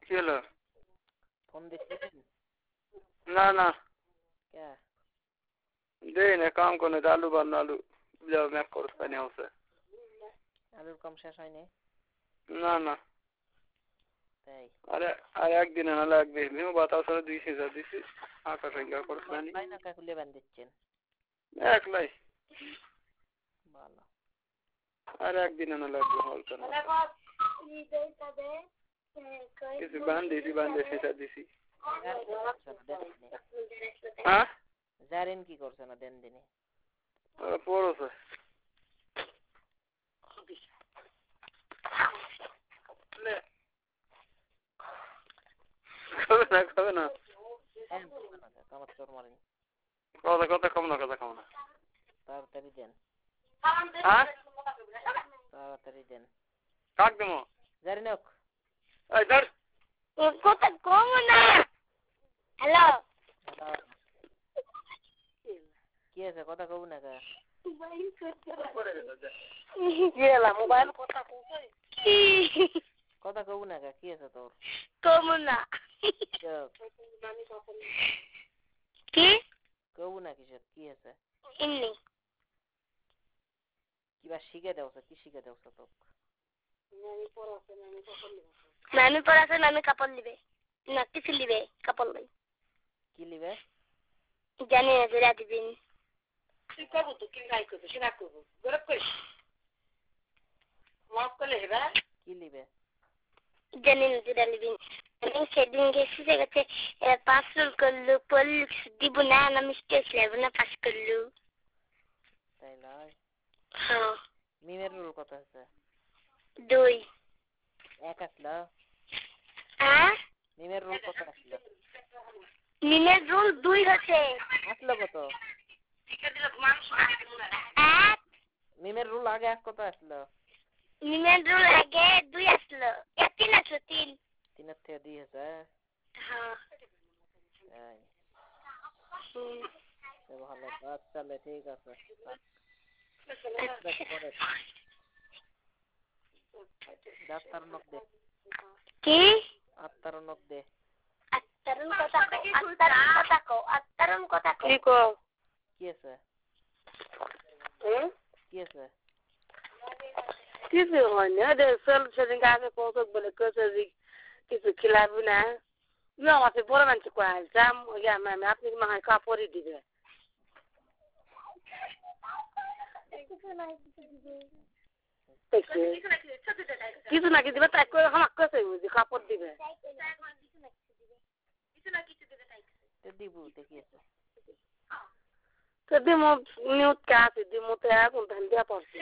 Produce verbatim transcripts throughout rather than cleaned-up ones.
কি হলো? ফোন দিচ্ছেন? না না কে দেই না কাম করে আলু বান্ন আলু যাও ম্যাক করতে পানি আছে আলুর কম শেষ হয়নি? না না তাই আরে আর একদিন না লাগবে মেও বাতাও সরে দুই হাজার দিছি আকাশ সঙ্গে করতে পানি তাই না কাকুলে বান দিচ্ছেন একলাই ভালো আর একদিন না লাগবে হলকা না কিছু বান দিছি বান দিছি সেটা দিছি হ্যাঁ জারেন কি করছ না দেন দিনে পড়ছে লে খাবে না খাবে না আমার চোর মারেন কথা কথা কম না কথা কম না তাড়াতাড়ি দেন হ্যাঁ তাড়াতাড়ি দেন কাক দেবো জারি নক এই ধর কথা কম না হ্যালো কি আছে কথা কব না কা কি হলো মোবাইল কথা কই কি কথা কব না কা কি আছে তোর কম না কি কব না কিছু কি আছে এমনি কিবা শিখে দেওছ কি শিখে দেওছ তোক নানি পড়াছে নানি কাপড় নিবে না কিছু নিবে কাপড় লই কি লিবে জানি না জেরা দিবেন কি করবো তো কি নাই করবো সেটা করবো গরব করিস মাফ করলে হেবা কি লিবে জানি না জেরা দিবেন আমি সেদিন গেছি যে গেছে পাঁচ করলো পলিশ দিব না না মিস্টেক লেব না পাস করলো তাই লয় হ্যাঁ মিমের রোল কত আছে দুই এক আসলো হ্যাঁ মিমের রোল কত আসলো মিমের রোল দুই হচ্ছে আসলো কত এক মিমের রোল আগে এক কত আসলো মিমের রোল আগে দুই আসলো এক তিন আসলো তিন তিনের থেকে দুই আছে হ্যাঁ তাই ভালো কাজ চলে ঠিক আছে ডাক্তার নক দে কি আত্মার নক দে আত্তারুন কথা কও আত্তারুন কথা কও আত্তারুন কথা কও কি কও কি আছে হুম কি আছে কিছু হয় না দে সেল সেদিন আগে কত বলে কত কিছু খিলাবি না ইয়ে আমাকে বড় মানুষ কয় জাম ইয়া ম্যাম আপনি মা হয় কাপড়ই দিবে কিছু নাকি দিবে তাই করে আমাকে কাছে বুঝি কাপড় দিবে তো দিব দেখি আছে তো দিমো নিউট কা আছে দিমো তো এখন ধান দিয়া পড়ছে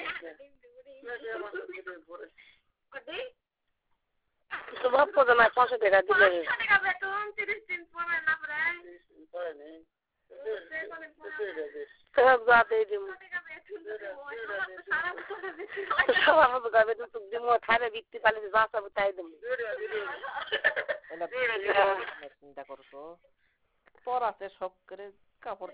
তো বাপ তো না পাঁচশো টাকা দিলে টাকা বেতন তিরিশ দিন পরে না পরে পরে নেই তো যা দেই দিমু সবার মতো গাবে তো দিমু খাবে বিক্রি পালে যা সব তাই দিমু চিন্তা করছো পর আছে সব করে কাপড়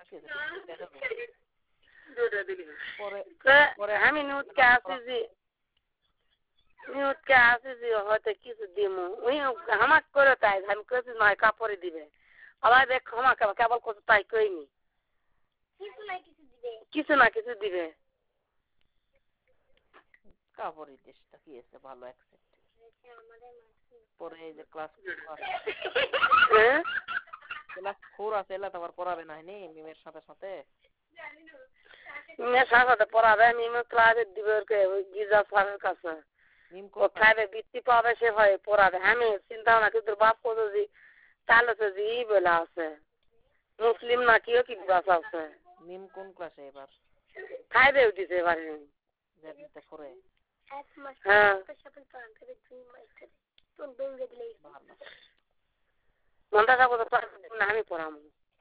পরে পরে আমি নিউট কা আছে যে নিউট কা আছে যে হয়তো কিছু দিমু ওই হামাক করে তাই আমি কইছি নয় কাপড়ে দিবে আবার দেখ ক্ষমা কেবল কেবল কত তাই কইনি কিছু না কিছু দিবে কিছু না কিছু দিবে কাপড়ই দেশটা কি আছে ভালো অ্যাকসেপ্ট পরে এই যে ক্লাস হ্যাঁ ক্লাস ফোর আছে এলা তোমার পড়াবে না নি মিমের সাথে সাথে মিমের সাথে পড়াবে মিমের ক্লাসে দিবে ওই গিজা স্যারের কাছে মিম কোথায় বৃত্তি পাবে সে হয় পড়াবে আমি চিন্তা না কিন্তু বাপ কত যে তাহলে তো যে ই বলে আছে মুসলিম না কিও কি বাস আছে মিম কোন ক্লাসে এবার ফাইভে উঠিছে এবারে যেতে পড়ে হ্যাঁ মনটা যাবো তো না আমি পড়াবো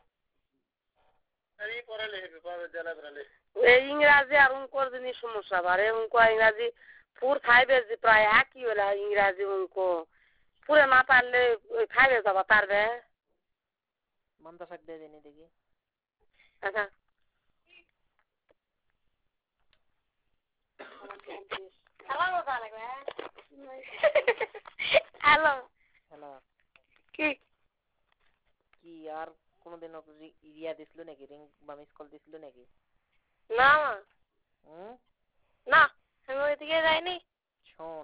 এই ইংরাজি আর উনকোর জিনিস সমস্যা বারে উনকো ইংরাজি পুর ফাইভে যে প্রায় একই হলে ইংরাজি উনকো পুরে না পারলে ওই ফাইভে যাবা পারবে মনটা শাক দিয়ে দিনি দেখি আচ্ছা হ্যালো হ্যালো আর কোনোদিন ওকে রি- ইয়া দিছিল নাকি, রিং বা মিস কল দিছিল নাকি? না মা, হুম না আমি ওই দিকে যাইনি। শোন,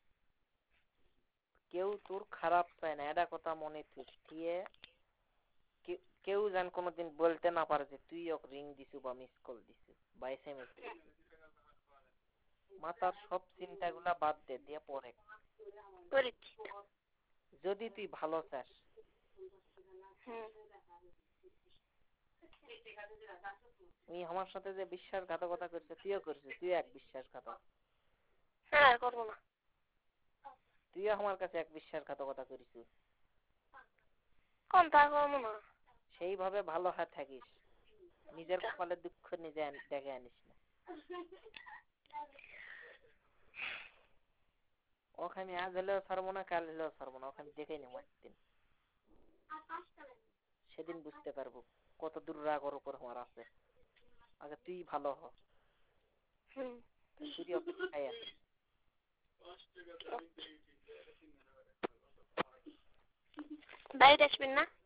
কেউ তোর খারাপ চায় না, এটা কথা মনে থুয়ে কেউ যেন কোনোদিন বলতে না পারে যে তুই ওকে রিং দিছু বা মিস কল দিছু বা এস এম এস দিছু। মাথার সব চিন্তাগুলা বাদ দে, দিয়ে পরে করেছি। যদি তুই ভালো চাস। হুম। তুই আমার সাথে যে বিশ্বাসঘাতকতা করছিস, তুইও করছিস, তুই এক বিশ্বাসঘাতক। হ্যাঁ করবো না। তুইও আমার কাছে এক বিশ্বাসঘাতকতা করিস। কোন তা করবো না। সেইভাবে ভালো হয়ে থাকিস, নিজের কপালে দুঃখ নিজে আন- ডেকে আনিস না। ওকে আমি আজ হলেও ছাড়বো না, কাল হলেও ছাড়বো না, ওকে আমি দেখে নেবো একদিন। সেদিন বুঝতে পারবো কত দূর রাগ ওর উপর আমার আছে। আগে তুই ভালো হ। হুম। তুই অপেক্ষায় আছিস। বাইরে আসবেন না।